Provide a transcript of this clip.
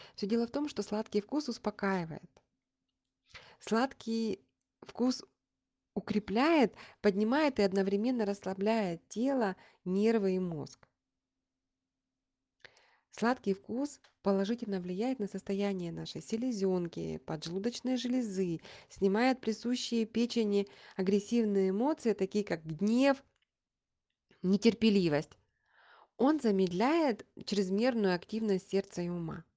Все дело в том, что сладкий вкус успокаивает. Сладкий вкус укрепляет, поднимает и одновременно расслабляет тело, нервы и мозг. Сладкий вкус положительно влияет на состояние нашей селезенки, поджелудочной железы, снимает присущие печени агрессивные эмоции, такие как гнев, нетерпеливость. Он замедляет чрезмерную активность сердца и ума.